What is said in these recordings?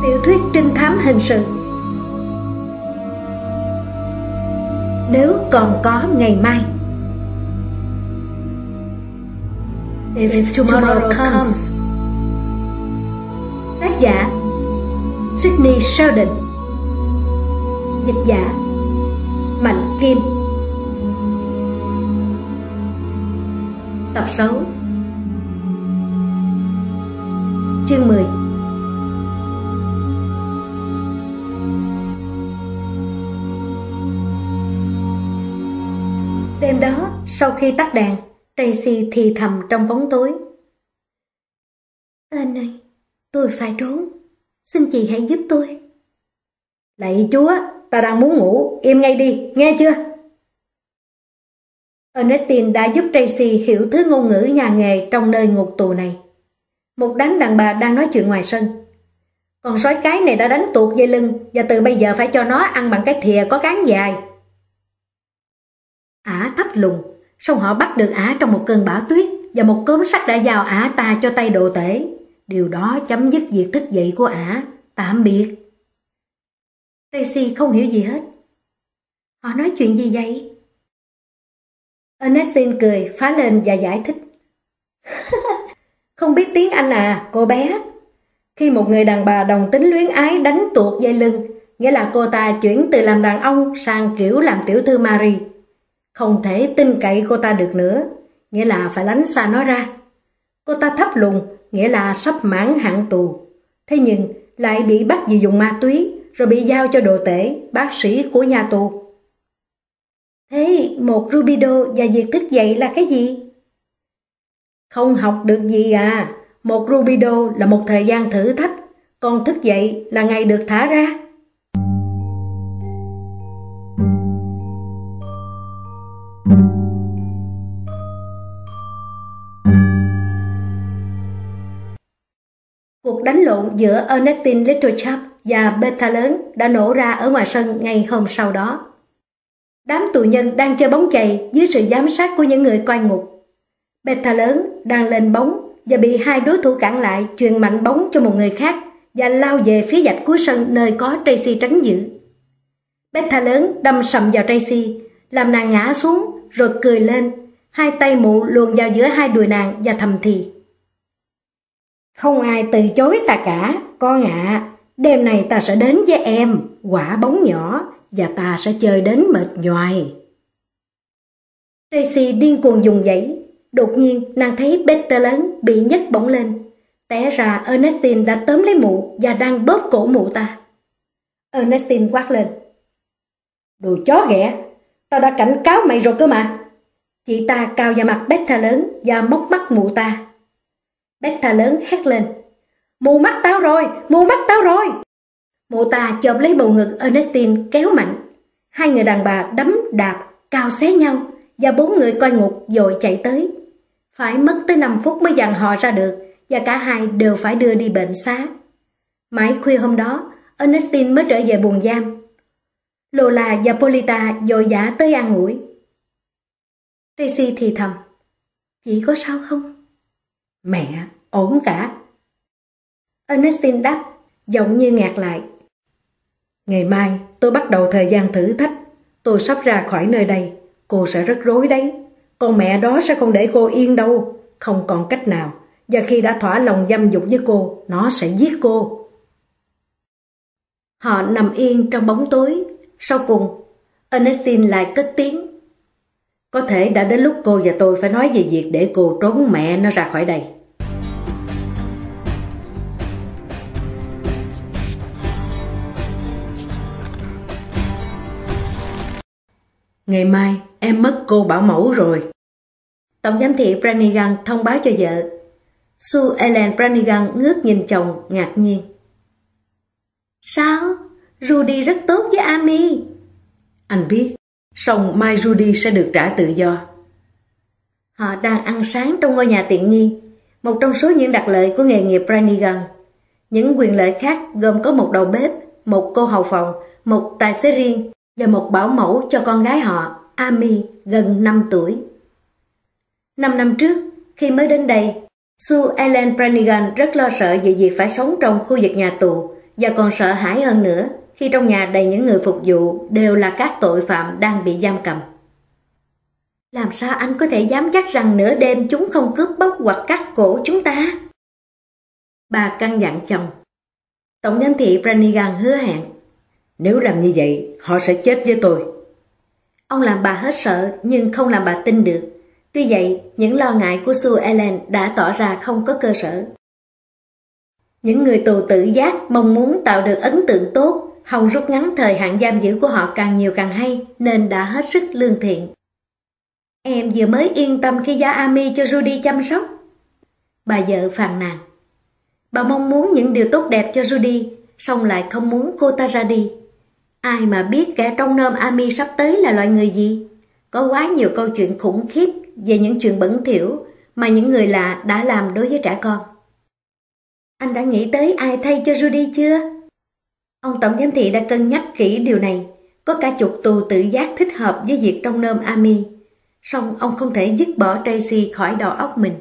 Tiểu thuyết trinh thám hình sự. Nếu còn có ngày mai. If tomorrow comes. Tác giả Sydney Sheldon. Dịch giả Mạnh Kim. Tập 6. Chương 10. Đêm đó, sau khi tắt đèn, Tracy thì thầm trong bóng tối. Anh ơi, tôi phải trốn. Xin chị hãy giúp tôi. Lạy Chúa, ta đang muốn ngủ, im ngay đi, nghe chưa? Ernestine đã giúp Tracy hiểu thứ ngôn ngữ nhà nghề trong nơi ngục tù này. Một đám đàn bà đang nói chuyện ngoài sân. Con sói cái này đã đánh tuột dây lưng và từ bây giờ phải cho nó ăn bằng cái thìa có cán dài. Ả thấp lùng, xong họ bắt được Ả trong một cơn bão tuyết và một cốm sắt đã giao Ả ta cho tay đồ tể. Điều đó chấm dứt việc thức dậy của Ả. Tạm biệt. Tracy không hiểu gì hết. Họ nói chuyện gì vậy? Ernestine cười phá lên và giải thích. Không biết tiếng Anh à, cô bé? Khi một người đàn bà đồng tính luyến ái đánh tuột dây lưng, nghĩa là cô ta chuyển từ làm đàn ông sang kiểu làm tiểu thư Marie. Không thể tin cậy cô ta được nữa, nghĩa là phải lánh xa nó ra. Cô ta thấp lùng, nghĩa là sắp mãn hạn tù. Thế nhưng lại bị bắt vì dùng ma túy, rồi bị giao cho đồ tể, bác sĩ của nhà tù. Thế một rubido và việc thức dậy là cái gì? Không học được gì à. Một rubido là một thời gian thử thách, còn thức dậy là ngày được thả ra. Cuộc đánh lộn giữa Ernestine Littlechap và Beta lớn đã nổ ra ở ngoài sân ngày hôm sau đó. Đám tù nhân đang chơi bóng chày dưới sự giám sát của những người coi ngục. Beta lớn đang lên bóng và bị hai đối thủ cản lại, chuyền mạnh bóng cho một người khác và lao về phía dạch cuối sân nơi có Tracy trấn giữ. Beta lớn đâm sầm vào Tracy, làm nàng ngã xuống rồi cười lên, hai tay mụ luồn vào giữa hai đùi nàng và thầm thì. Không ai từ chối ta cả, con ạ. Đêm này ta sẽ đến với em, quả bóng nhỏ, và ta sẽ chơi đến mệt nhoài. Tracy điên cuồng dùng dãy. Đột nhiên nàng thấy Beta lớn bị nhấc bổng lên. Té ra Ernestine đã tóm lấy mụ và đang bóp cổ mụ ta. Ernestine quát lên. Đồ chó ghẻ, tao đã cảnh cáo mày rồi cơ mà. Chị ta cào vào mặt Beta lớn và móc mắt mụ ta. Beta lớn hét lên. Mù mắt tao rồi, mù mắt tao rồi. Mụ ta chộp lấy bầu ngực Ernestine kéo mạnh. Hai người đàn bà đấm đạp, cào xé nhau và bốn người coi ngục vội chạy tới. Phải mất tới 5 phút mới dàn họ ra được và cả hai đều phải đưa đi bệnh xá. Mãi khuya hôm đó, Ernestine mới trở về buồng giam. Lola và Polita vội vã tới an ủi. Tracy thì thầm. Chị có sao không? Mẹ, ổn cả. Ernestine đáp, giọng như ngạt lại. Ngày mai tôi bắt đầu thời gian thử thách. Tôi sắp ra khỏi nơi đây. Cô sẽ rất rối đấy. Con mẹ đó sẽ không để cô yên đâu. Không còn cách nào. Và khi đã thỏa lòng dâm dục với cô, nó sẽ giết cô. Họ nằm yên trong bóng tối. Sau cùng, Ernestine lại cất tiếng. Có thể đã đến lúc cô và tôi phải nói về việc để cô trốn mẹ nó ra khỏi đây. Ngày mai em mất cô bảo mẫu rồi. Tổng giám thị Brannigan thông báo cho vợ. Sue Ellen Brannigan ngước nhìn chồng ngạc nhiên. Sao? Rudy rất tốt với Amy. Anh biết, song mai Rudy sẽ được trả tự do. Họ đang ăn sáng trong ngôi nhà tiện nghi, một trong số những đặc lợi của nghề nghiệp Brannigan. Những quyền lợi khác gồm có một đầu bếp, một cô hầu phòng, một tài xế riêng và một bảo mẫu cho con gái họ, Amy, gần 5 tuổi. 5 năm trước, khi mới đến đây, Sue Ellen Brannigan rất lo sợ về việc phải sống trong khu vực nhà tù và còn sợ hãi hơn nữa khi trong nhà đầy những người phục vụ đều là các tội phạm đang bị giam cầm. Làm sao anh có thể dám chắc rằng nửa đêm chúng không cướp bóc hoặc cắt cổ chúng ta? Bà căn dặn chồng. Tổng giám thị Brannigan hứa hẹn. Nếu làm như vậy, họ sẽ chết với tôi. Ông làm bà hết sợ nhưng không làm bà tin được. Tuy vậy, những lo ngại của Sue Ellen đã tỏ ra không có cơ sở. Những người tù tự giác mong muốn tạo được ấn tượng tốt, hòng rút ngắn thời hạn giam giữ của họ càng nhiều càng hay, nên đã hết sức lương thiện. Em vừa mới yên tâm khi giao Amy cho Judy chăm sóc. Bà vợ phàn nàn. Bà mong muốn những điều tốt đẹp cho Judy, song lại không muốn cô ta ra đi. Ai mà biết kẻ trong nôm Amy sắp tới là loại người gì? Có quá nhiều câu chuyện khủng khiếp về những chuyện bẩn thỉu mà những người lạ đã làm đối với trẻ con. Anh đã nghĩ tới ai thay cho Judy chưa? Ông tổng giám thị đã cân nhắc kỹ điều này. Có cả chục tù tự giác thích hợp với việc trong nôm Amy. Song ông không thể dứt bỏ Tracy khỏi đầu óc mình.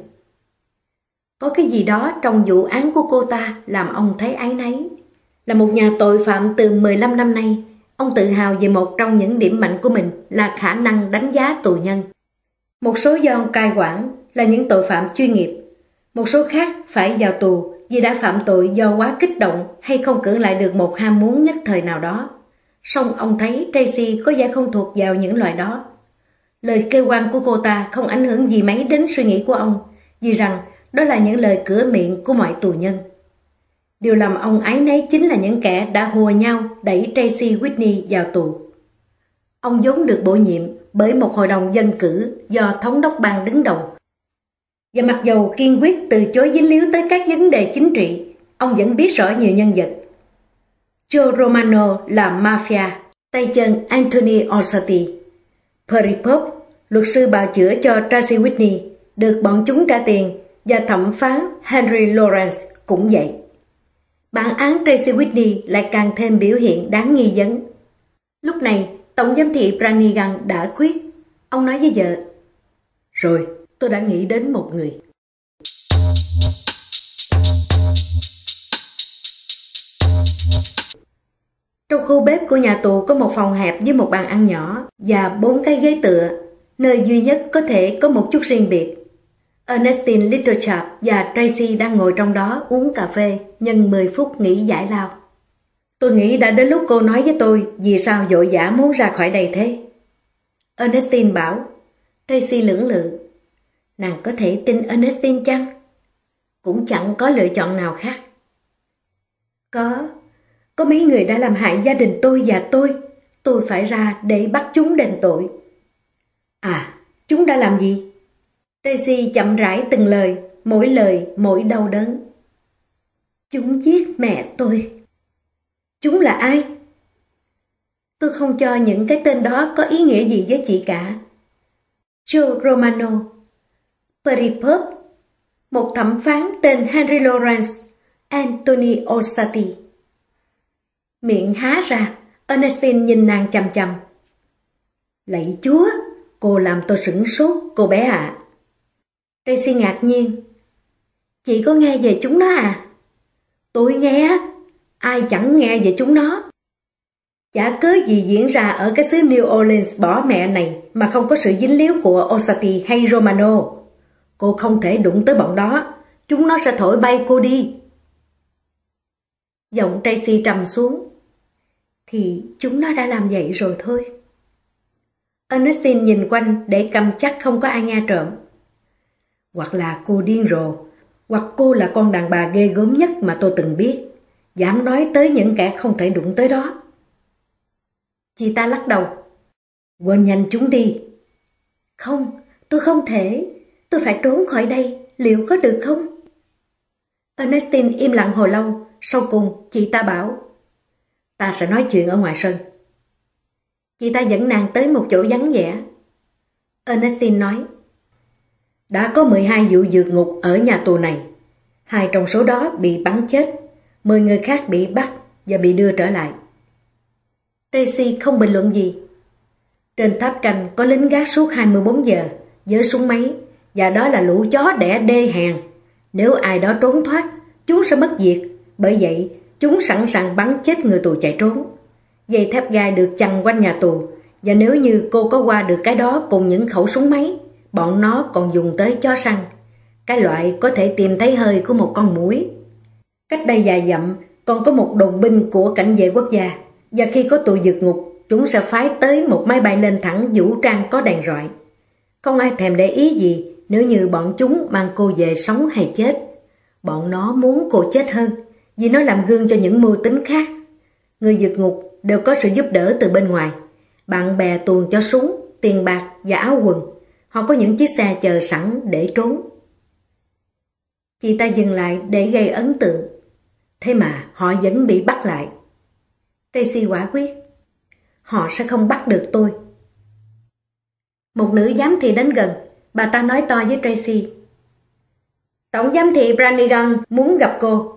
Có cái gì đó trong vụ án của cô ta làm ông thấy áy náy. Là một nhà tội phạm từ 15 năm nay, ông tự hào về một trong những điểm mạnh của mình là khả năng đánh giá tù nhân. Một số do ông cai quản là những tội phạm chuyên nghiệp. Một số khác phải vào tù vì đã phạm tội do quá kích động hay không cưỡng lại được một ham muốn nhất thời nào đó. Song ông thấy Tracy có vẻ không thuộc vào những loại đó. Lời kêu oan của cô ta không ảnh hưởng gì mấy đến suy nghĩ của ông, vì rằng đó là những lời cửa miệng của mọi tù nhân. Điều làm ông áy náy chính là những kẻ đã hùa nhau đẩy Tracy Whitney vào tù. Ông vốn được bổ nhiệm bởi một hội đồng dân cử do thống đốc bang đứng đầu. Và mặc dầu kiên quyết từ chối dính líu tới các vấn đề chính trị, ông vẫn biết rõ nhiều nhân vật. Joe Romano là mafia, tay chân Anthony Orsatti. Perry Pope, luật sư bào chữa cho Tracy Whitney, được bọn chúng trả tiền, và thẩm phán Henry Lawrence cũng vậy. Bản án Tracy Whitney lại càng thêm biểu hiện đáng nghi vấn. Lúc này, tổng giám thị Brannigan đã quyết. Ông nói với vợ, rồi, tôi đã nghĩ đến một người. Trong khu bếp của nhà tù có một phòng hẹp với một bàn ăn nhỏ và 4 cái ghế tựa, nơi duy nhất có thể có một chút riêng biệt. Ernestine Littlechap và Tracy đang ngồi trong đó uống cà phê nhân 10 phút nghỉ giải lao. Tôi nghĩ đã đến lúc cô nói với tôi vì sao vội vã muốn ra khỏi đây thế. Ernestine bảo. Tracy lưỡng lự. Nàng có thể tin Ernestine chăng? Cũng chẳng có lựa chọn nào khác. Có mấy người đã làm hại gia đình tôi và tôi phải ra để bắt chúng đền tội. À, chúng đã làm gì? Tracy chậm rãi từng lời, mỗi đau đớn. Chúng giết mẹ tôi. Chúng là ai? Tôi không cho những cái tên đó có ý nghĩa gì với chị cả. Joe Romano, Perry Pope, một thẩm phán tên Henry Lawrence, Anthony Orsatti. Miệng há ra, Ernestine nhìn nàng chằm chằm. Lạy Chúa, cô làm tôi sửng sốt, cô bé ạ. Tracy ngạc nhiên. Chị có nghe về chúng nó à? Tôi nghe, ai chẳng nghe về chúng nó. Chả cớ gì diễn ra ở cái xứ New Orleans bỏ mẹ này mà không có sự dính líu của Orsatti hay Romano. Cô không thể đụng tới bọn đó, chúng nó sẽ thổi bay cô đi. Giọng Tracy trầm xuống. Thì chúng nó đã làm vậy rồi thôi. Ernestine nhìn quanh để cầm chắc không có ai nghe trộm. Hoặc là cô điên rồ, hoặc cô là con đàn bà ghê gớm nhất mà tôi từng biết, dám nói tới những kẻ không thể đụng tới đó. Chị ta lắc đầu. Quên nhanh chúng đi. Không, tôi không thể. Tôi phải trốn khỏi đây, liệu có được không? Ernestine im lặng hồi lâu, sau cùng chị ta bảo. Ta sẽ nói chuyện ở ngoài sân. Chị ta dẫn nàng tới một chỗ vắng vẻ. Ernestine nói. Đã có 12 vụ vượt ngục ở nhà tù này. 2 trong số đó bị bắn chết, 10 người khác bị bắt và bị đưa trở lại. Tracy không bình luận gì. Trên tháp canh có lính gác suốt 24 giờ với súng máy, và đó là lũ chó đẻ đê hèn. Nếu ai đó trốn thoát, chúng sẽ mất việc. Bởi vậy, chúng sẵn sàng bắn chết người tù chạy trốn. Dây thép gai được chằng quanh nhà tù, và nếu như cô có qua được cái đó cùng những khẩu súng máy, bọn nó còn dùng tới chó săn, cái loại có thể tìm thấy hơi của một con muỗi. Cách đây vài dặm còn có một đồn binh của cảnh vệ quốc gia, và khi có tù vượt ngục, chúng sẽ phái tới một máy bay lên thẳng vũ trang có đèn rọi. Không ai thèm để ý gì nếu như bọn chúng mang cô về sống hay chết. Bọn nó muốn cô chết hơn, vì nó làm gương cho những mưu tính khác. Người vượt ngục đều có sự giúp đỡ từ bên ngoài. Bạn bè tuồn cho súng, tiền bạc và áo quần. Họ có những chiếc xe chờ sẵn để trốn. Chị ta dừng lại để gây ấn tượng. Thế mà họ vẫn bị bắt lại. Tracy quả quyết. Họ sẽ không bắt được tôi. Một nữ giám thị đến gần. Bà ta nói to với Tracy. Tổng giám thị Brannigan muốn gặp cô.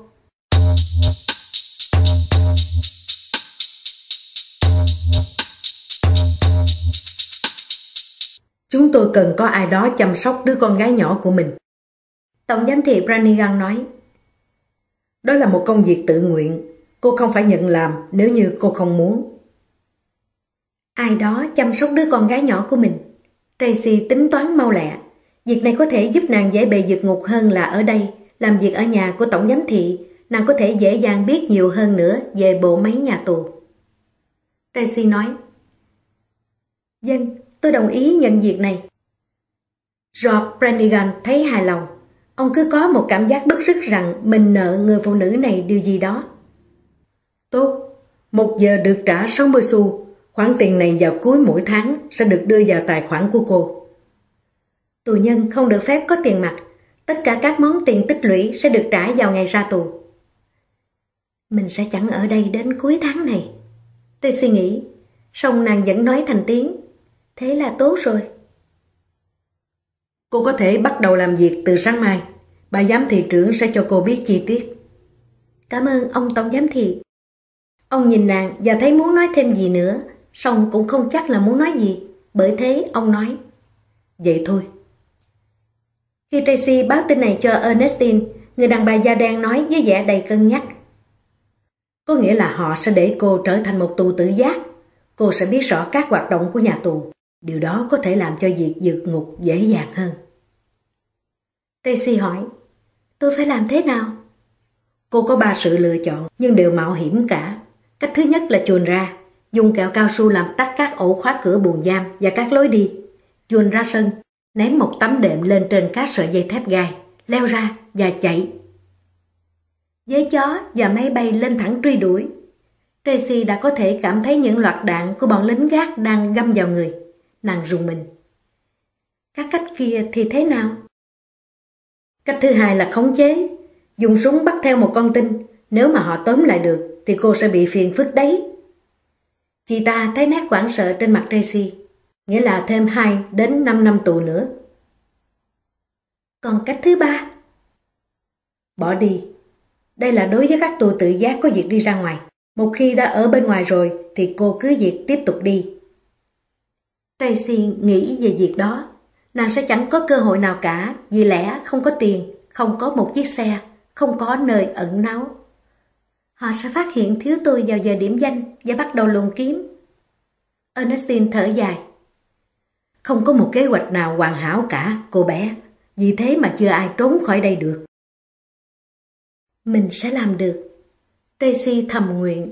Chúng tôi cần có ai đó chăm sóc đứa con gái nhỏ của mình. Tổng giám thị Brannigan nói. Đó là một công việc tự nguyện. Cô không phải nhận làm nếu như cô không muốn. Ai đó chăm sóc đứa con gái nhỏ của mình. Tracy tính toán mau lẹ. Việc này có thể giúp nàng dễ bề vượt ngục hơn là ở đây. Làm việc ở nhà của tổng giám thị, nàng có thể dễ dàng biết nhiều hơn nữa về bộ máy nhà tù. Tracy nói. Vâng, tôi đồng ý nhận việc này. George Brannigan thấy hài lòng. Ông cứ có một cảm giác bứt rứt rằng mình nợ người phụ nữ này điều gì đó. Tốt, 1 giờ được trả 60 xu. Khoản tiền này vào cuối mỗi tháng sẽ được đưa vào tài khoản của cô. Tù nhân không được phép có tiền mặt. Tất cả các món tiền tích lũy sẽ được trả vào ngày ra tù. Mình sẽ chẳng ở đây đến cuối tháng này. Tôi suy nghĩ, song nàng vẫn nói thành tiếng. Thế là tốt rồi. Cô có thể bắt đầu làm việc từ sáng mai. Bà giám thị trưởng sẽ cho cô biết chi tiết. Cảm ơn ông tổng giám thị. Ông nhìn nàng và thấy muốn nói thêm gì nữa, song cũng không chắc là muốn nói gì. Bởi thế ông nói. Vậy thôi. Khi Tracy báo tin này cho Ernestine, người đàn bà da đen nói với vẻ đầy cân nhắc. Có nghĩa là họ sẽ để cô trở thành một tù tự giác. Cô sẽ biết rõ các hoạt động của nhà tù. Điều đó có thể làm cho việc vượt ngục dễ dàng hơn. Tracy hỏi, tôi phải làm thế nào? Cô có 3 sự lựa chọn, nhưng đều mạo hiểm cả. Cách thứ nhất là chuồn ra, dùng kẹo cao su làm tắc các ổ khóa cửa buồng giam và các lối đi. Chuồn ra sân, ném một tấm đệm lên trên các sợi dây thép gai, leo ra và chạy. Với chó và máy bay lên thẳng truy đuổi. Tracy đã có thể cảm thấy những loạt đạn của bọn lính gác đang găm vào người. Nàng rùng mình. Các cách kia thì thế nào? Cách thứ hai là khống chế. Dùng súng bắt theo một con tin. Nếu mà họ tóm lại được thì cô sẽ bị phiền phức đấy. Chị ta thấy nét hoảng sợ trên mặt Tracy. Nghĩa là thêm 2 đến 5 năm tù nữa. Còn cách thứ 3? Bỏ đi. Đây là đối với các tù tự giác có việc đi ra ngoài. Một khi đã ở bên ngoài rồi thì cô cứ việc tiếp tục đi. Tracy nghĩ về việc đó. Nàng sẽ chẳng có cơ hội nào cả, vì lẽ không có tiền, không có một chiếc xe, không có nơi ẩn náu. Họ sẽ phát hiện thiếu tôi vào giờ điểm danh và bắt đầu lùng kiếm. Ernestine thở dài. Không có một kế hoạch nào hoàn hảo cả, cô bé. Vì thế mà chưa ai trốn khỏi đây được. Mình sẽ làm được. Tracy thầm nguyện.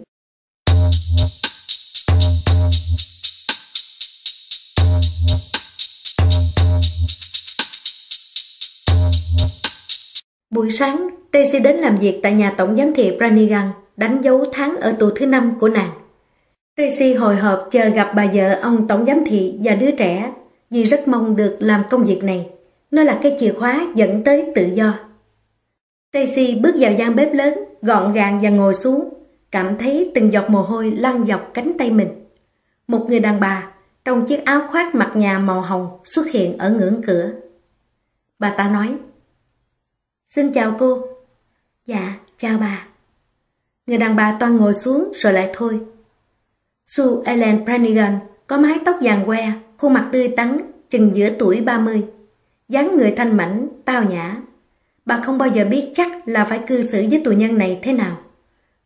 Buổi sáng, Tracy đến làm việc tại nhà tổng giám thị Brannigan, đánh dấu tháng ở tù thứ 5 của nàng. Tracy hồi hộp chờ gặp bà vợ ông tổng giám thị và đứa trẻ, vì rất mong được làm công việc này. Nó là cái chìa khóa dẫn tới tự do. Tracy bước vào gian bếp lớn, gọn gàng và ngồi xuống, cảm thấy từng giọt mồ hôi lăn dọc cánh tay mình. Một người đàn bà trong chiếc áo khoác mặc nhà màu hồng xuất hiện ở ngưỡng cửa. Bà ta nói, xin chào cô. Dạ, chào bà. Người đàn bà toan ngồi xuống rồi lại thôi. Sue Ellen Brannigan có mái tóc vàng que, khuôn mặt tươi tắn, chừng giữa tuổi 30. Dáng người thanh mảnh, tao nhã. Bà không bao giờ biết chắc là phải cư xử với tù nhân này thế nào.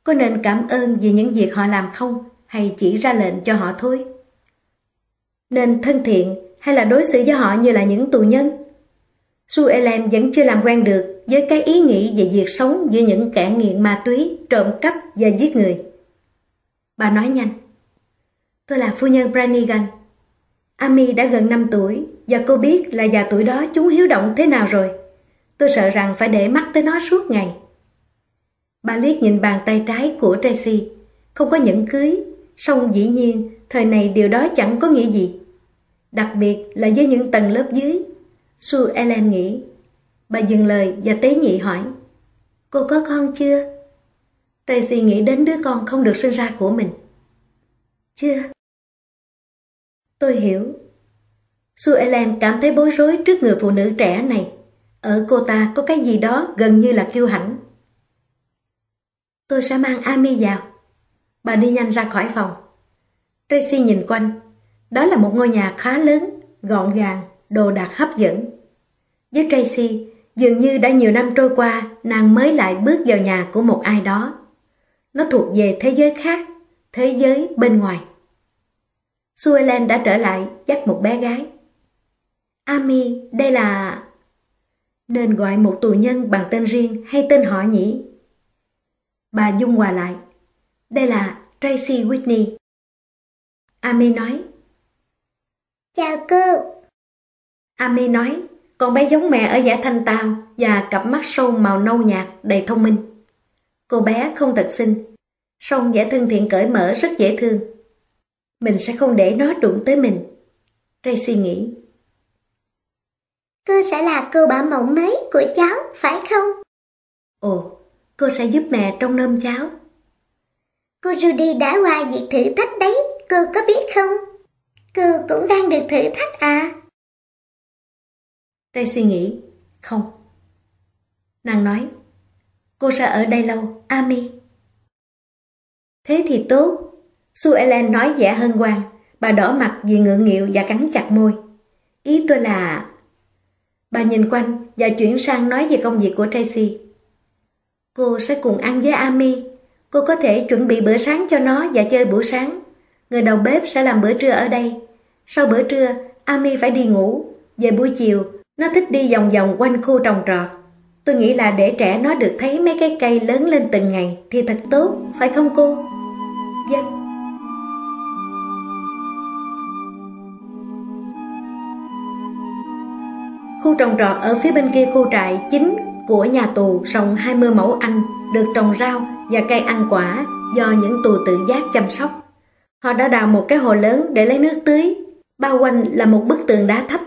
Có nên cảm ơn vì những việc họ làm không, hay chỉ ra lệnh cho họ thôi? Nên thân thiện hay là đối xử với họ như là những tù nhân? Sue Ellen vẫn chưa làm quen được với cái ý nghĩ về việc sống với những kẻ nghiện ma túy, trộm cắp và giết người. Bà nói nhanh. Tôi là phu nhân Brannigan. Amy đã gần 5 tuổi và cô biết là vào tuổi đó chúng hiếu động thế nào rồi. Tôi sợ rằng phải để mắt tới nó suốt ngày. Bà liếc nhìn bàn tay trái của Tracy. Không có nhẫn cưới, song dĩ nhiên thời này điều đó chẳng có nghĩa gì. Đặc biệt là với những tầng lớp dưới. Sue Ellen nghĩ. Bà dừng lời và tế nhị hỏi. Cô có con chưa? Tracy nghĩ đến đứa con không được sinh ra của mình. Chưa. Tôi hiểu. Sue Ellen cảm thấy bối rối trước người phụ nữ trẻ này. Ở cô ta có cái gì đó gần như là kiêu hãnh. Tôi sẽ mang Amy vào. Bà đi nhanh ra khỏi phòng. Tracy nhìn quanh. Đó là một ngôi nhà khá lớn, gọn gàng, đồ đạc hấp dẫn. Với Tracy, dường như đã nhiều năm trôi qua, nàng mới lại bước vào nhà của một ai đó. Nó thuộc về thế giới khác, thế giới bên ngoài. Sue Ellen đã trở lại dắt một bé gái. Amy, đây là... Nên gọi một tù nhân bằng tên riêng hay tên họ nhỉ? Bà dung hòa lại. Đây là Tracy Whitney. Amy nói. Chào cô. Amy nói, con bé giống mẹ ở vẻ thanh tao và cặp mắt sâu màu nâu nhạt đầy thông minh. Cô bé không thật xinh, song vẻ thân thiện cởi mở rất dễ thương. Mình sẽ không để nó đụng tới mình, Tracy nghĩ. Cô sẽ là cô bảo mẫu mới của cháu, phải không? Ồ, cô sẽ giúp mẹ trông nom cháu. Cô Judy đã qua việc thử thách đấy, cô có biết không? Cô cũng đang được thử thách à? Tracy nghĩ, không. Nàng nói, cô sẽ ở đây lâu, Amy. Thế thì tốt. Sue Ellen nói vẻ hân hoan. Bà đỏ mặt vì ngượng nghịu và cắn chặt môi. Ý tôi là... Bà nhìn quanh và chuyển sang nói về công việc của Tracy. Cô sẽ cùng ăn với Amy. Cô có thể chuẩn bị bữa sáng cho nó và chơi buổi sáng. Người đầu bếp sẽ làm bữa trưa ở đây. Sau bữa trưa, Amy phải đi ngủ. Về buổi chiều, nó thích đi vòng vòng quanh khu trồng trọt. Tôi nghĩ là để trẻ nó được thấy mấy cái cây lớn lên từng ngày thì thật tốt, phải không cô? Vâng. Khu trồng trọt ở phía bên kia khu trại chính của nhà tù rộng 20 mẫu Anh được trồng rau và cây ăn quả do những tù tự giác chăm sóc. Họ đã đào một cái hồ lớn để lấy nước tưới, bao quanh là một bức tường đá thấp.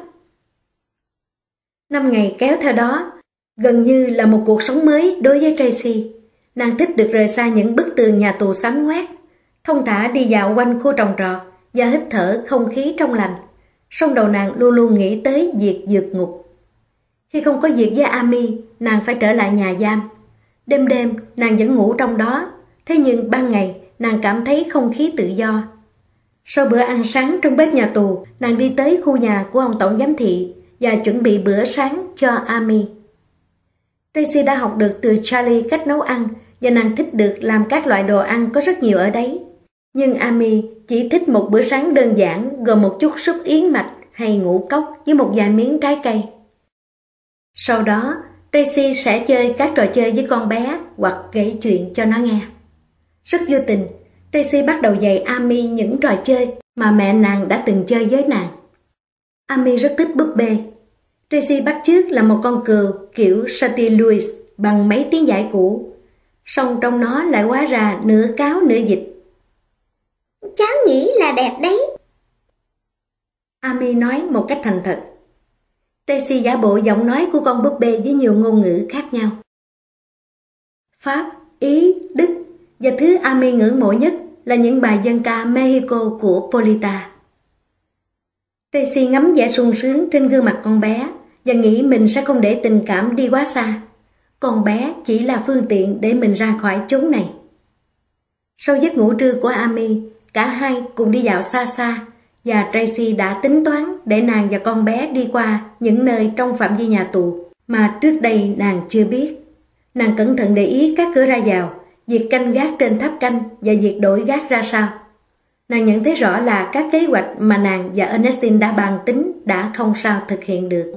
5 ngày kéo theo đó, gần như là một cuộc sống mới đối với Tracy. Nàng thích được rời xa những bức tường nhà tù xám ngoét, thông thả đi dạo quanh khu trồng trọt và hít thở không khí trong lành. Song đầu nàng luôn luôn nghĩ tới việc vượt ngục. Khi không có việc với Amy, nàng phải trở lại nhà giam. Đêm đêm, nàng vẫn ngủ trong đó. Thế nhưng ban ngày, nàng cảm thấy không khí tự do. Sau bữa ăn sáng trong bếp nhà tù, nàng đi tới khu nhà của ông tổng giám thị và chuẩn bị bữa sáng cho Amy. Tracy đã học được từ Charlie cách nấu ăn và nàng thích được làm các loại đồ ăn có rất nhiều ở đấy. Nhưng Amy chỉ thích một bữa sáng đơn giản gồm một chút súp yến mạch hay ngũ cốc với một vài miếng trái cây. Sau đó, Tracy sẽ chơi các trò chơi với con bé hoặc kể chuyện cho nó nghe. Rất vô tình, Tracy bắt đầu dạy Amy những trò chơi mà mẹ nàng đã từng chơi với nàng. Amy rất thích búp bê. Tracy bắt chước là một con cừu kiểu St. Louis bằng mấy tiếng giải cũ. Song trong nó lại hóa ra nửa cáo nửa vịt. Cháu nghĩ là đẹp đấy. Amy nói một cách thành thật. Tracy giả bộ giọng nói của con búp bê với nhiều ngôn ngữ khác nhau. Pháp, Ý, Đức và thứ Amy ngưỡng mộ nhất là những bài dân ca Mexico của Polita. Tracy ngắm vẻ sung sướng trên gương mặt con bé và nghĩ mình sẽ không để tình cảm đi quá xa. Con bé chỉ là phương tiện để mình ra khỏi chốn này. Sau giấc ngủ trưa của Amy, cả hai cùng đi dạo xa xa và Tracy đã tính toán để nàng và con bé đi qua những nơi trong phạm vi nhà tù mà trước đây nàng chưa biết. Nàng cẩn thận để ý các cửa ra vào việc canh gác trên tháp canh và việc đổi gác ra sao. Nàng nhận thấy rõ là các kế hoạch mà nàng và Ernestine đã bàn tính đã không sao thực hiện được.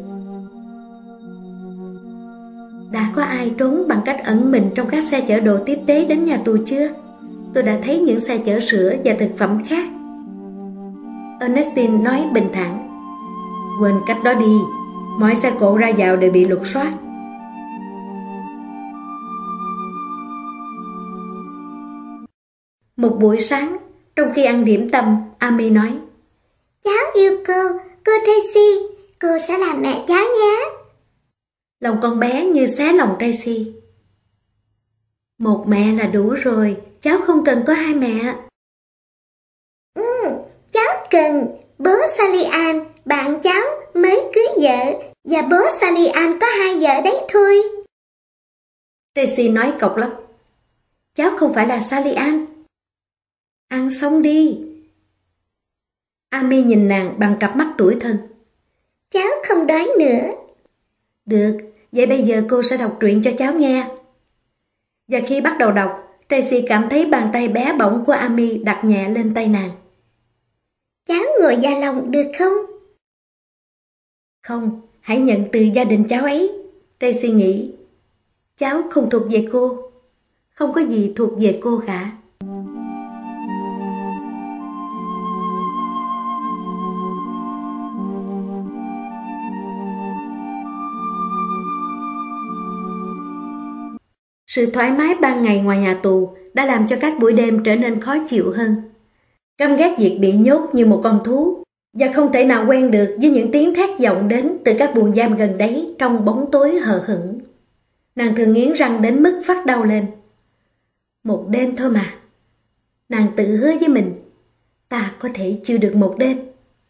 Đã có ai trốn bằng cách ẩn mình trong các xe chở đồ tiếp tế đến nhà tù chưa? Tôi đã thấy những xe chở sữa và thực phẩm khác. Ernestine nói bình thản. Quên cách đó đi, mọi xe cộ ra vào đều bị lục soát. Một buổi sáng, trong khi ăn điểm tâm, Amy nói: Cháu yêu cô Tracy, cô sẽ làm mẹ cháu nhé. Lòng con bé như xé lòng Tracy. Một mẹ là đủ rồi, cháu không cần có hai mẹ. Cháu cần. Bố Sally Ann, bạn cháu mới cưới vợ, và bố Sally Ann có hai vợ đấy thôi. Tracy nói cộc lốc. Cháu không phải là Sally Ann. Ăn xong đi. Amy nhìn nàng bằng cặp mắt tủi thân. Cháu không đói nữa. Được, vậy bây giờ cô sẽ đọc truyện cho cháu nghe. Và khi bắt đầu đọc, Tracy cảm thấy bàn tay bé bỏng của Amy đặt nhẹ lên tay nàng. Cháu ngồi vào lòng được không? Không, hãy nhận từ gia đình cháu ấy. Tracy nghĩ. Cháu không thuộc về cô. Không có gì thuộc về cô cả. Sự thoải mái ban ngày ngoài nhà tù đã làm cho các buổi đêm trở nên khó chịu hơn. Căm ghét việc bị nhốt như một con thú và không thể nào quen được với những tiếng thét vọng đến từ các buồng giam gần đấy trong bóng tối hờ hững. Nàng thường nghiến răng đến mức phát đau lên. Một đêm thôi mà. Nàng tự hứa với mình, ta có thể chịu được một đêm.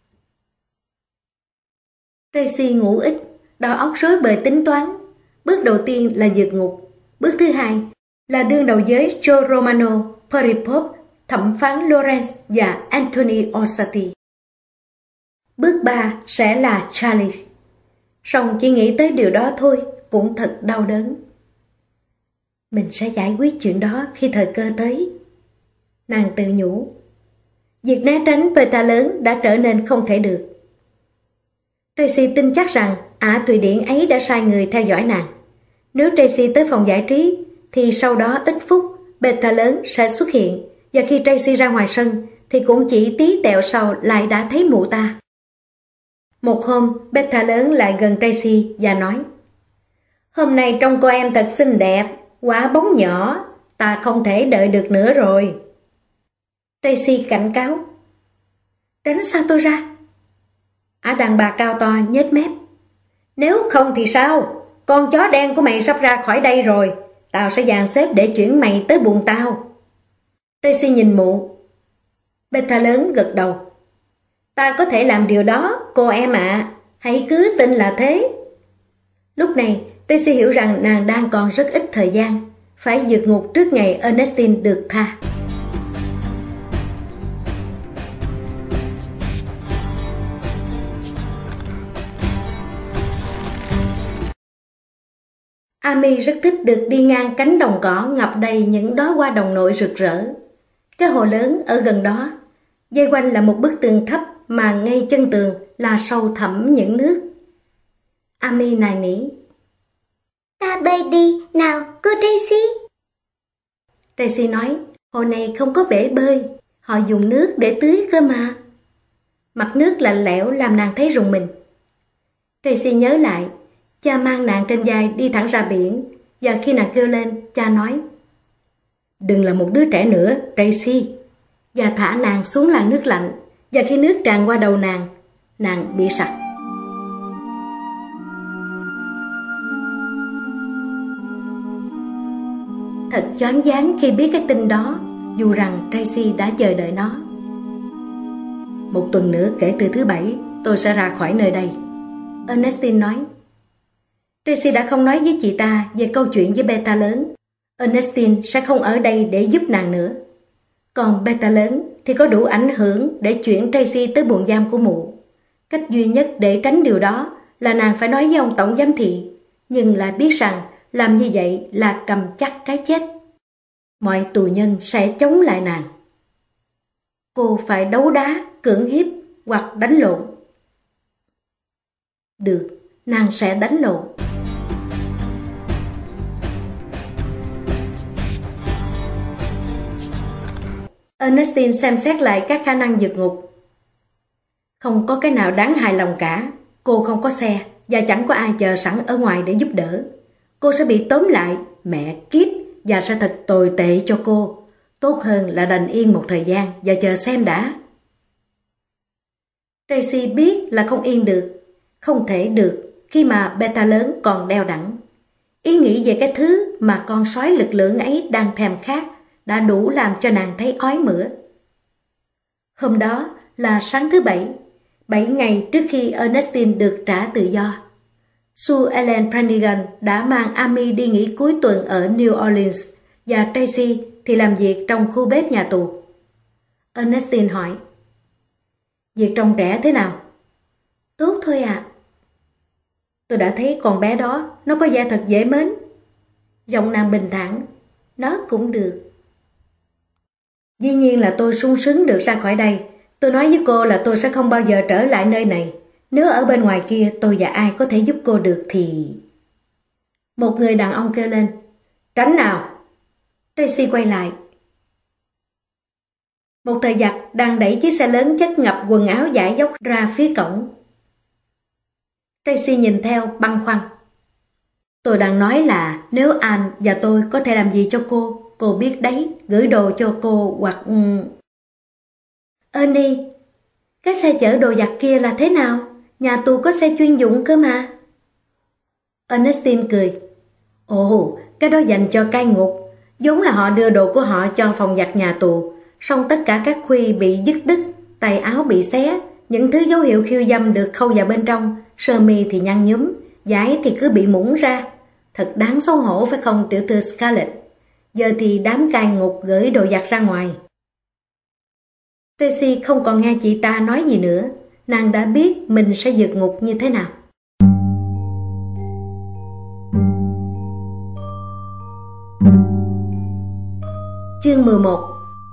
Tracy ngủ ít, đầu óc rối bời tính toán. Bước đầu tiên là vượt ngục. Bước thứ hai là đương đầu với Joe Romano, Perry Pope, thẩm phán Lawrence và Anthony Orsatti. Bước 3 sẽ là Charlie. Song chỉ nghĩ tới điều đó thôi cũng thật đau đớn. Mình sẽ giải quyết chuyện đó khi thời cơ tới. Nàng tự nhủ. Việc né tránh beta lớn đã trở nên không thể được. Tracy tin chắc rằng ả Thụy Điển ấy đã sai người theo dõi nàng. Nếu Tracy tới phòng giải trí, thì sau đó ít phút, beta lớn sẽ xuất hiện, và khi Tracy ra ngoài sân, thì cũng chỉ tí tẹo sau lại đã thấy mụ ta. Một hôm, beta lớn lại gần Tracy và nói: Hôm nay trông cô em thật xinh đẹp, quả bóng nhỏ, ta không thể đợi được nữa rồi. Tracy cảnh cáo: Tránh xa tôi ra. Ả đàn bà cao to nhếch mép: Nếu không thì sao? Con chó đen của mày sắp ra khỏi đây rồi. Tao sẽ dàn xếp để chuyển mày tới buồng tao. Tracy nhìn mụ. Beta lớn gật đầu. Ta có thể làm điều đó, cô em ạ. Hãy cứ tin là thế. Lúc này, Tracy hiểu rằng nàng đang còn rất ít thời gian. Phải vượt ngục trước ngày Ernestine được tha. Amy rất thích được đi ngang cánh đồng cỏ ngập đầy những đóa hoa đồng nội rực rỡ. Cái hồ lớn ở gần đó, vây quanh là một bức tường thấp mà ngay chân tường là sâu thẳm những nước. Amy nài nỉ: Ta bơi đi, nào cô Tracy. Tracy nói: Hồ này không có bể bơi, họ dùng nước để tưới cơ mà. Mặt nước lạnh lẽo làm nàng thấy rùng mình. Tracy nhớ lại, cha mang nàng trên vai đi thẳng ra biển, và khi nàng kêu lên, cha nói: Đừng là một đứa trẻ nữa, Tracy, và thả nàng xuống làn nước lạnh, và khi nước tràn qua đầu nàng bị sặc. Thật choáng váng khi biết cái tin đó, dù rằng Tracy đã chờ đợi nó. Một tuần nữa kể từ thứ Bảy, tôi sẽ ra khỏi nơi đây, Ernestine nói. Tracy đã không nói với chị ta về câu chuyện với beta lớn. Ernestine sẽ không ở đây để giúp nàng nữa. Còn beta lớn thì có đủ ảnh hưởng để chuyển Tracy tới buồng giam của mụ. Cách duy nhất để tránh điều đó là nàng phải nói với ông tổng giám thị, nhưng lại biết rằng làm như vậy là cầm chắc cái chết. Mọi tù nhân sẽ chống lại nàng. Cô phải đấu đá, cưỡng hiếp hoặc đánh lộn. Được, nàng sẽ đánh lộn. Ernestine xem xét lại các khả năng vượt ngục. Không có cái nào đáng hài lòng cả. Cô không có xe và chẳng có ai chờ sẵn ở ngoài để giúp đỡ. Cô sẽ bị tóm lại, mẹ kiếp, và sẽ thật tồi tệ cho cô. Tốt hơn là đành yên một thời gian và chờ xem đã. Tracy biết là không yên được, không thể được khi mà beta lớn còn đeo đẳng. Ý nghĩ về cái thứ mà con sói lực lượng ấy đang thèm khát đã đủ làm cho nàng thấy ói mửa. Hôm đó là sáng thứ Bảy, 7 ngày trước khi Ernestine được trả tự do. Sue Ellen Brannigan đã mang Amy đi nghỉ cuối tuần ở New Orleans và Tracy thì làm việc trong khu bếp nhà tù. Ernestine hỏi: Việc trông trẻ thế nào? Tốt thôi ạ. Tôi đã thấy con bé đó, nó có vẻ thật dễ mến. Giọng nàng bình thản: Nó cũng được. Dĩ nhiên là tôi sung sướng được ra khỏi đây. Tôi nói với cô là tôi sẽ không bao giờ trở lại nơi này. Nếu ở bên ngoài kia tôi và ai có thể giúp cô được thì... Một người đàn ông kêu lên: Tránh nào! Tracy quay lại. Một thợ giặt đang đẩy chiếc xe lớn chất ngập quần áo dải dốc ra phía cổng. Tracy nhìn theo băn khoăn. Tôi đang nói là nếu Anne và tôi có thể làm gì cho cô biết đấy, gửi đồ cho cô hoặc... Ernie, cái xe chở đồ giặt kia là thế nào? Nhà tù có xe chuyên dụng cơ mà. Ernestine cười. Ồ, cái đó dành cho cai ngục. Giống là họ đưa đồ của họ cho phòng giặt nhà tù. Xong tất cả các khuy bị dứt đứt, tay áo bị xé, những thứ dấu hiệu khiêu dâm được khâu vào bên trong, sơ mi thì nhăn nhúm, vải thì cứ bị mũng ra. Thật đáng xấu hổ phải không tiểu thư Scarlett? Giờ thì đám cai ngục gửi đồ giặt ra ngoài. Tracy không còn nghe chị ta nói gì nữa. Nàng đã biết mình sẽ vượt ngục như thế nào. Chương 11.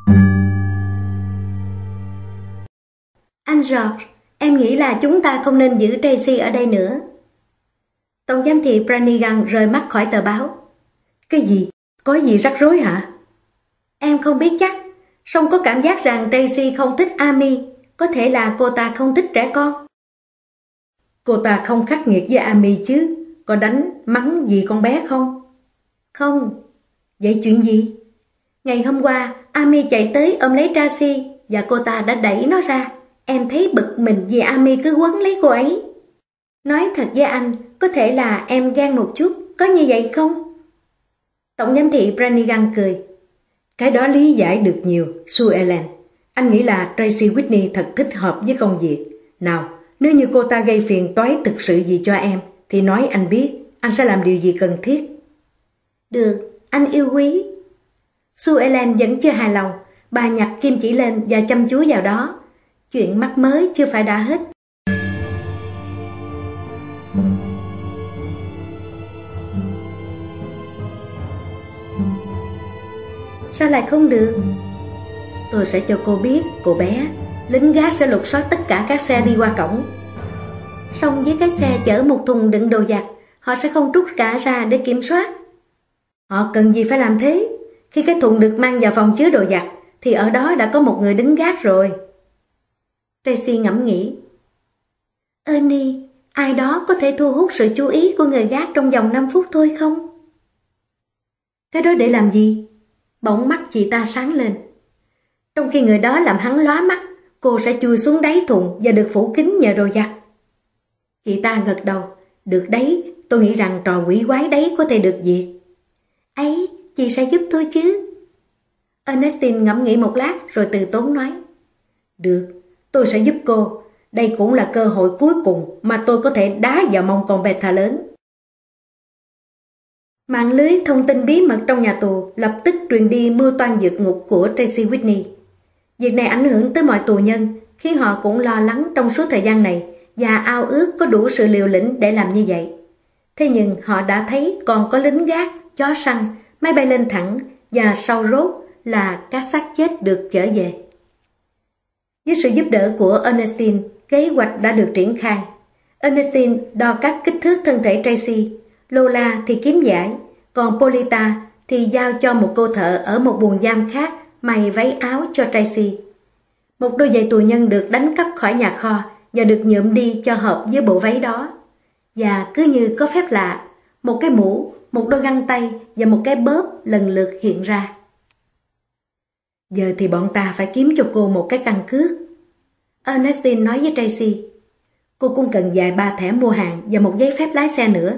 Anh George, em nghĩ là chúng ta không nên giữ Tracy ở đây nữa. Tổng giám thị Brannigan rời mắt khỏi tờ báo. Cái gì? Có gì rắc rối hả? Em không biết chắc, song có cảm giác rằng Tracy không thích Amy. Có thể là cô ta không thích trẻ con. Cô ta không khắc nghiệt với Amy chứ? Có đánh, mắng gì con bé không? Không. Vậy chuyện gì? Ngày hôm qua, Amy chạy tới ôm lấy Tracy và cô ta đã đẩy nó ra. Em thấy bực mình vì Amy cứ quấn lấy cô ấy. Nói thật với anh, có thể là em ghen một chút, có như vậy không? Tổng giám thị Brannigan cười. Cái đó lý giải được nhiều, Sue Ellen. Anh nghĩ là Tracy Whitney thật thích hợp với công việc. Nào, nếu như cô ta gây phiền toái thực sự gì cho em, thì nói anh biết, anh sẽ làm điều gì cần thiết. Được, anh yêu quý. Sue Ellen vẫn chưa hài lòng, bà nhặt kim chỉ lên và chăm chú vào đó. Chuyện mắc mới chưa phải đã hết. Sao lại không được? Tôi sẽ cho cô biết, cô bé. Lính gác sẽ lục soát tất cả các xe đi qua cổng. Song với cái xe chở một thùng đựng đồ giặt, họ sẽ không rút cả ra để kiểm soát. Họ cần gì phải làm thế? Khi cái thùng được mang vào phòng chứa đồ giặt, thì ở đó đã có một người đứng gác rồi. Tracy ngẫm nghĩ. Ernie, ai đó có thể thu hút sự chú ý của người gác trong vòng 5 phút thôi không? Cái đó để làm gì? Bỗng mắt chị ta sáng lên. Trong khi người đó làm hắn lóa mắt, cô sẽ chui xuống đáy thùng và được phủ kín nhờ đồ giặt. Chị ta gật đầu. Được đấy, tôi nghĩ rằng trò quỷ quái đấy có thể được việc. Ấy, chị sẽ giúp tôi chứ? Ernestine ngẫm nghĩ một lát rồi từ tốn nói. Được, tôi sẽ giúp cô. Đây cũng là cơ hội cuối cùng mà tôi có thể đá vào mông con beta lớn. Mạng lưới thông tin bí mật trong nhà tù lập tức truyền đi mưu toan vượt ngục của Tracy Whitney. Việc này ảnh hưởng tới mọi tù nhân, khiến họ cũng lo lắng trong suốt thời gian này và ao ước có đủ sự liều lĩnh để làm như vậy. Thế nhưng họ đã thấy còn có lính gác, chó săn, máy bay lên thẳng và sau rốt là các xác chết được chở về. Với sự giúp đỡ của Ernestine, kế hoạch đã được triển khai. Ernestine đo các kích thước thân thể Tracy, Lola thì kiếm giải, còn Polita thì giao cho một cô thợ ở một buồng giam khác may váy áo cho Tracy. Một đôi giày tù nhân được đánh cắp khỏi nhà kho và được nhuộm đi cho hợp với bộ váy đó. Và cứ như có phép lạ, một cái mũ, một đôi găng tay và một cái bóp lần lượt hiện ra. Giờ thì bọn ta phải kiếm cho cô một cái căn cước. Ernestine nói với Tracy. Cô cũng cần vài ba thẻ mua hàng và một giấy phép lái xe nữa.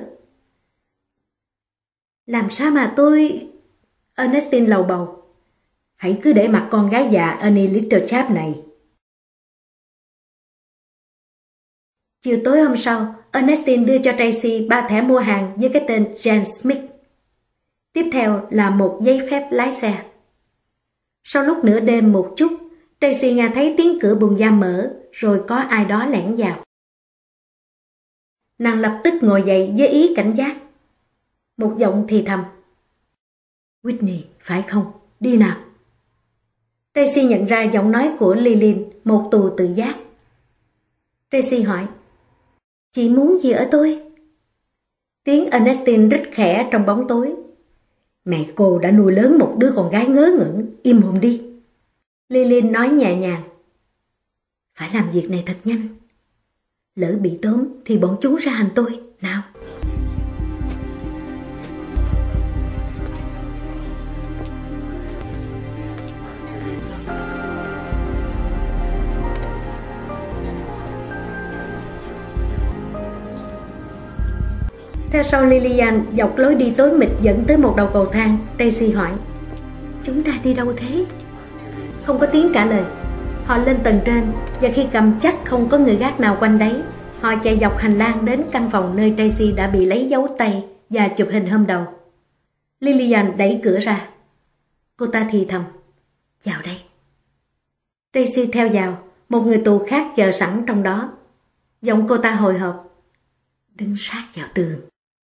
Làm sao mà tôi... Ernestine lầu bầu. Hãy cứ để mặc con gái già Annie Littlechap này. Chiều tối hôm sau, Ernestine đưa cho Tracy 3 thẻ mua hàng với cái tên James Smith. Tiếp theo là một giấy phép lái xe. Sau lúc nửa đêm một chút, Tracy nghe thấy tiếng cửa buồng giam mở, rồi có ai đó lẻn vào. Nàng lập tức ngồi dậy với ý cảnh giác. Một giọng thì thầm. Whitney, phải không? Đi nào. Tracy nhận ra giọng nói của Lillian, một tù tự giác. Tracy hỏi. Chị muốn gì ở tôi? Tiếng Ernestine rít khẽ trong bóng tối. Mẹ cô đã nuôi lớn một đứa con gái ngớ ngẩn, im mồm đi. Lillian nói nhẹ nhàng. Phải làm việc này thật nhanh. Lỡ bị tóm thì bọn chúng sẽ hành tôi, nào. Theo sau Lillian dọc lối đi tối mịt dẫn tới một đầu cầu thang. Tracy hỏi. Chúng ta đi đâu thế? Không có tiếng trả lời. Họ lên tầng trên và khi cầm chắc không có người gác nào quanh đấy, họ chạy dọc hành lang đến căn phòng nơi Tracy đã bị lấy dấu tay và chụp hình hôm đầu. Lillian đẩy cửa ra. Cô ta thì thầm. Vào đây. Tracy theo vào. Một người tù khác chờ sẵn trong đó. Giọng cô ta hồi hộp. Đứng sát vào tường.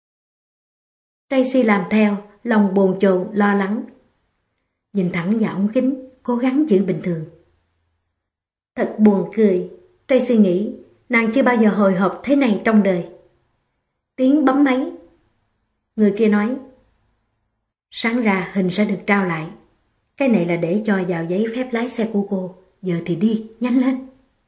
Tracy làm theo, lòng bồn chồn lo lắng. Nhìn thẳng vào ống kính, cố gắng giữ bình thường. Thật buồn cười, Tracy nghĩ nàng chưa bao giờ hồi hộp thế này trong đời. Tiếng bấm máy. Người kia nói. Sáng ra hình sẽ được trao lại. Cái này là để cho vào giấy phép lái xe của cô. Giờ thì đi, nhanh lên.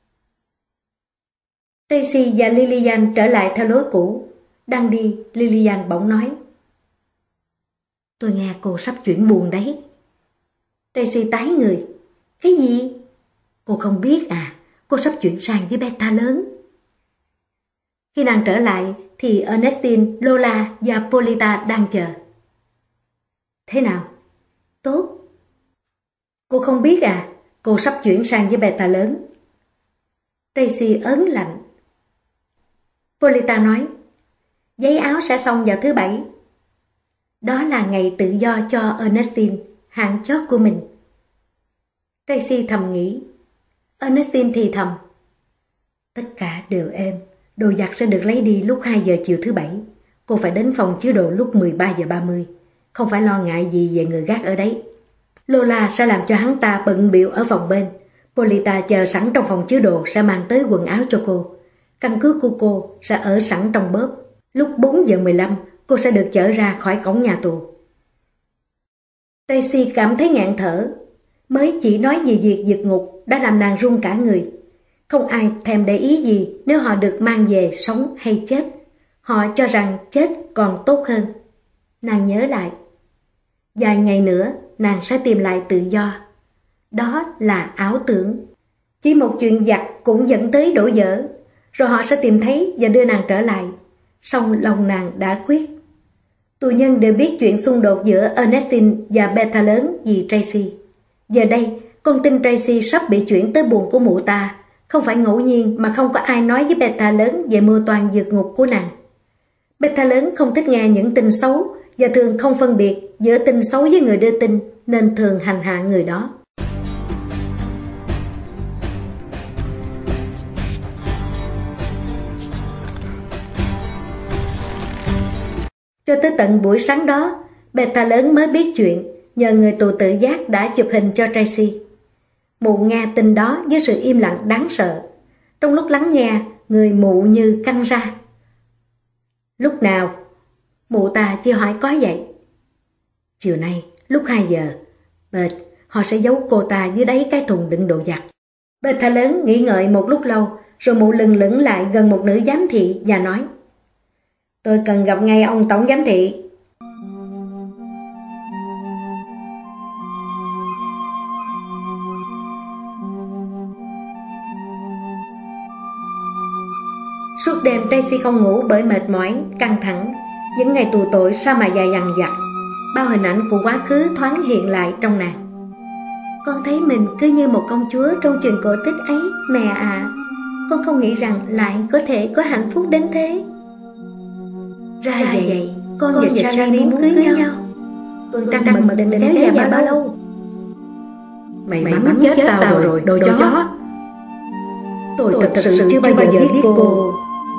Tracy và Lillian trở lại theo lối cũ. Đang đi, Lillian bỗng nói. Tôi nghe cô sắp chuyển buồng đấy. Tracy tái người. Cái gì? Cô không biết à, cô sắp chuyển sang với beta lớn. Khi nàng trở lại thì Ernestine, Lola và Polita đang chờ. Thế nào? Tốt. Cô không biết à, cô sắp chuyển sang với beta lớn. Tracy ớn lạnh. Polita nói. Giấy áo sẽ xong vào thứ Bảy. Đó là ngày tự do cho Ernestine, hạn chót của mình. Tracy thầm nghĩ. Ernestine thì thầm. Tất cả đều êm. Đồ giặt sẽ được lấy đi lúc 2 giờ chiều thứ Bảy. Cô phải đến phòng chứa đồ lúc 13 giờ 30. Không phải lo ngại gì về người gác ở đấy. Lola sẽ làm cho hắn ta bận bịu ở phòng bên. Polita chờ sẵn trong phòng chứa đồ sẽ mang tới quần áo cho cô. Căn cước của cô sẽ ở sẵn trong bóp. Lúc 4 giờ 15 cô sẽ được chở ra khỏi cổng nhà tù. Tracy cảm thấy ngạn thở. Mới chỉ nói về việc vượt ngục đã làm nàng run cả người. Không ai thèm để ý gì nếu họ được mang về sống hay chết. Họ cho rằng chết còn tốt hơn. Nàng nhớ lại. Vài ngày nữa nàng sẽ tìm lại tự do. Đó là ảo tưởng. Chỉ một chuyện vặt cũng dẫn tới đổ vỡ. Rồi họ sẽ tìm thấy và đưa nàng trở lại. Song lòng nàng đã quyết. Tù nhân đều biết chuyện xung đột giữa Ernestine và beta lớn vì Tracy. Giờ đây, con tin Tracy sắp bị chuyển tới buồng của mụ ta. Không phải ngẫu nhiên mà không có ai nói với beta lớn về mưu toan vượt ngục của nàng. Beta lớn không thích nghe những tin xấu và thường không phân biệt giữa tin xấu với người đưa tin, nên thường hành hạ người đó. Cho tới tận buổi sáng đó, beta lớn mới biết chuyện, nhờ người tù tự giác đã chụp hình cho Tracy. Mụ nghe tin đó với sự im lặng đáng sợ. Trong lúc lắng nghe, người mụ như căng ra. Lúc nào? Mụ ta chỉ hỏi có vậy. Chiều nay, lúc 2 giờ, Beth, họ sẽ giấu cô ta dưới đáy cái thùng đựng đồ giặt. Beth thở lớn nghĩ ngợi một lúc lâu, rồi mụ lừng lững lại gần một nữ giám thị và nói: Tôi cần gặp ngay ông tổng giám thị. Suốt đêm Tracy không ngủ bởi mệt mỏi, căng thẳng. Những ngày tù tội sao mà dài dằng dặc. Bao hình ảnh của quá khứ thoáng hiện lại trong nàng. Con thấy mình cứ như một công chúa trong chuyện cổ tích ấy, mẹ ạ. Con không nghĩ rằng lại có thể có hạnh phúc đến thế. Ra vậy, con và Charlie muốn cưới nhau. Tuần trăng mật định kéo dài bao lâu? Mày mắm chết tao rồi, đồ chó. Tôi thật sự chưa bao giờ biết cô.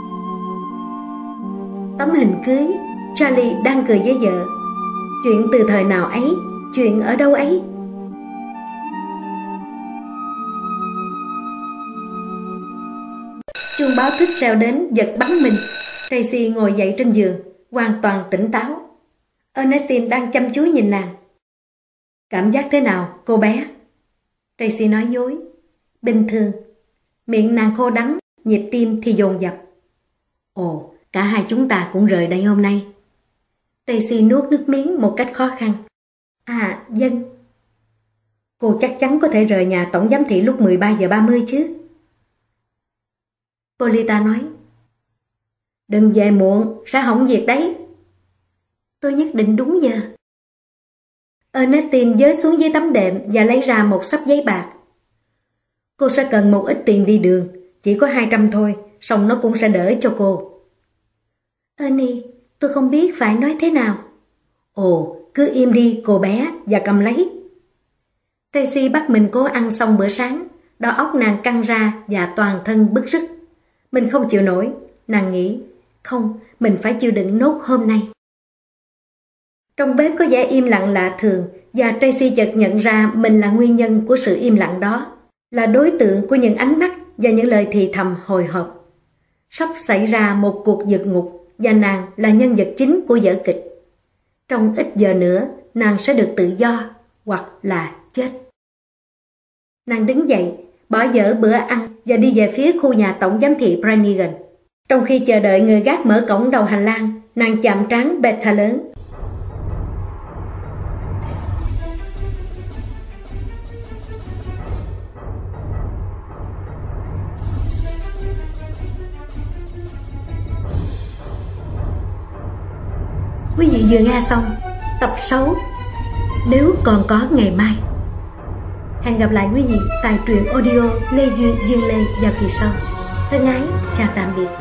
Tấm hình cưới, Charlie đang cười với vợ. Chuyện từ thời nào ấy, chuyện ở đâu ấy? Chuông báo thức reo đến giật bắn mình. Tracy ngồi dậy trên giường, hoàn toàn tỉnh táo. Ernestine đang chăm chú nhìn nàng. Cảm giác thế nào, cô bé? Tracy nói dối. Bình thường. Miệng nàng khô đắng, nhịp tim thì dồn dập. Ồ, cả hai chúng ta cũng rời đây hôm nay. Tracy nuốt nước miếng một cách khó khăn. À, vâng. Cô chắc chắn có thể rời nhà tổng giám thị lúc 13 giờ 30 chứ? Polita nói. Đừng về muộn, sẽ hỏng việc đấy. Tôi nhất định đúng giờ. Ernestine giơ xuống dưới tấm đệm và lấy ra một xấp giấy bạc. Cô sẽ cần một ít tiền đi đường, chỉ có 200 thôi, xong nó cũng sẽ đỡ cho cô. Ernie, tôi không biết phải nói thế nào. Ồ, cứ im đi cô bé và cầm lấy. Tracy bắt mình cố ăn xong bữa sáng, đầu óc nàng căng ra và toàn thân bứt rứt. Mình không chịu nổi, nàng nghĩ, không, mình phải chịu đựng nốt hôm nay. Trong bếp có vẻ im lặng lạ thường và Tracy chợt nhận ra mình là nguyên nhân của sự im lặng đó, là đối tượng của những ánh mắt và những lời thì thầm hồi hộp. Sắp xảy ra một cuộc vượt ngục và nàng là nhân vật chính của vở kịch. Trong ít giờ nữa, nàng sẽ được tự do hoặc là chết. Nàng đứng dậy, bỏ dở bữa ăn và đi về phía khu nhà tổng giám thị Brannigan. Trong khi chờ đợi người gác mở cổng đầu hành lang, nàng chạm trán Beth thở lớn. Quý vị vừa nghe xong tập 6 Nếu còn có ngày mai. Hẹn gặp lại quý vị tại truyện audio Lê Duyên Lê vào kỳ sau. Thân ái, chào tạm biệt.